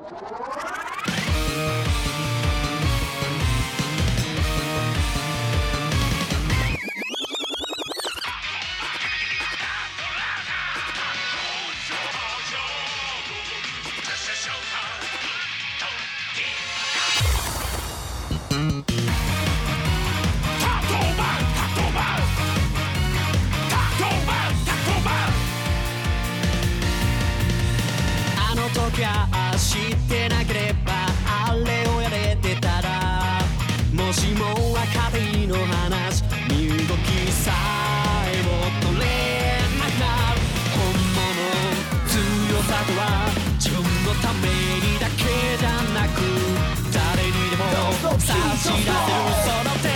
時は知ってなければあれをやれてたら、もしも若手の話身動きさえも取れなくなる。本物強さとは自分のためにだけじゃなく、誰にでも差し出せるその手。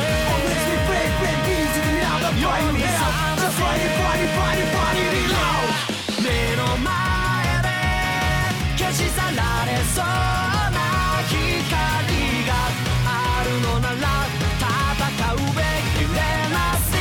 目の前消し去られそうな光があるのなら戦うべきレナシ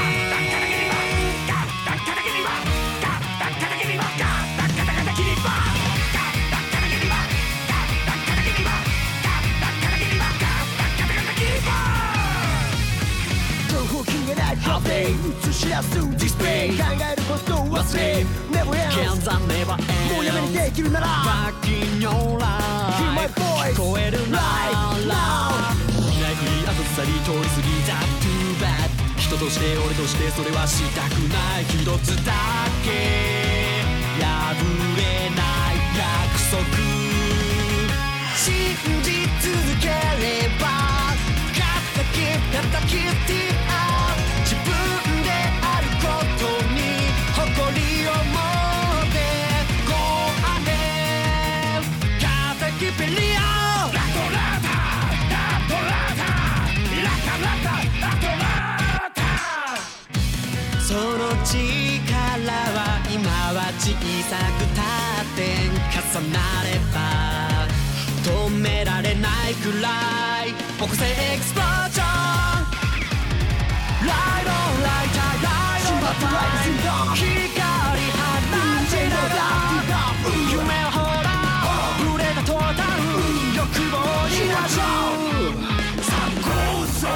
映し出すディスプレイ、考えることを忘れ Never ends 現在 Never ends もうやめにできるなら Back in your life Hear my voice 聞こえるなら ナイフにあとさり通り過ぎた Too bad 人として俺としてそれはしたくない。一つだけ破れない約束信じ続ければ叩き自分であることに誇りを持ってGo ahead 敵ペリオラトラタラトラタラタラタラトラタ、その力は今は小さくたって重なれば止められないくらい起こせエクスプロージョン。ライドライターライドライター光放ちながら夢をほら触れた途端欲望になる。サゴーゾ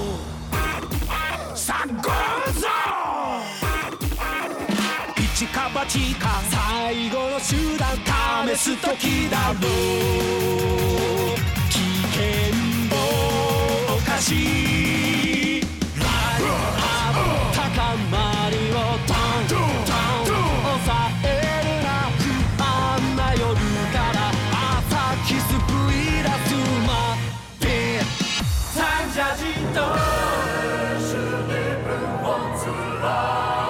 サゴーゾ一か八か最後の手段試す時だろう。危険を犯し高まりをトントン抑えるな。不安な夜から朝気づくい出すまで三者人と主義分をつらい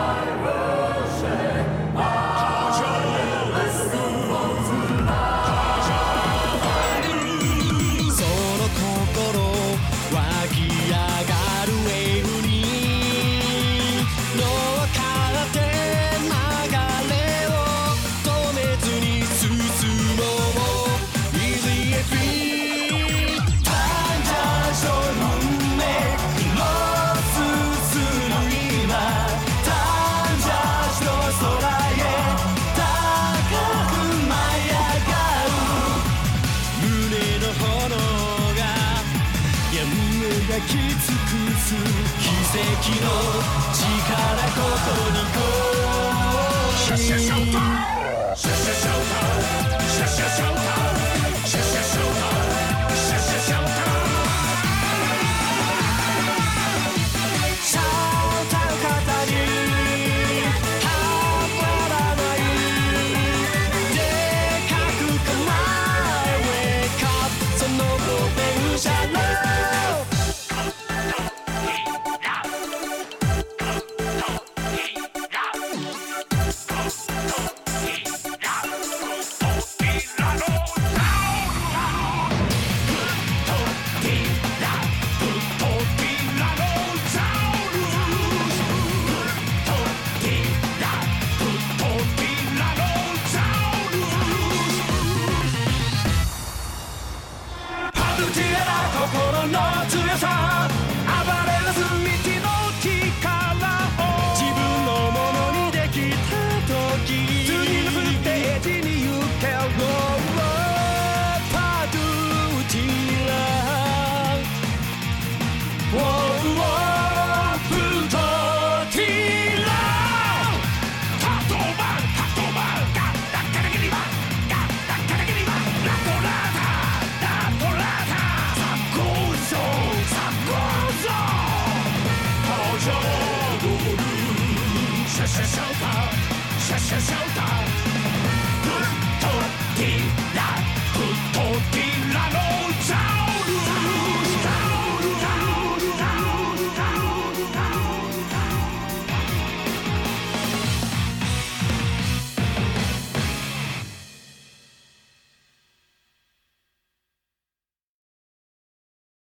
き尽くす奇跡の力ここにこうシャシャシャウターシャシャシャウターシャシャシャウターシャシャシャウターシャシャシャウターシャウター肩に変わらないでかく構え Wake up そのポテンシャルシャシャシャウタシャシャシャウタぶっとって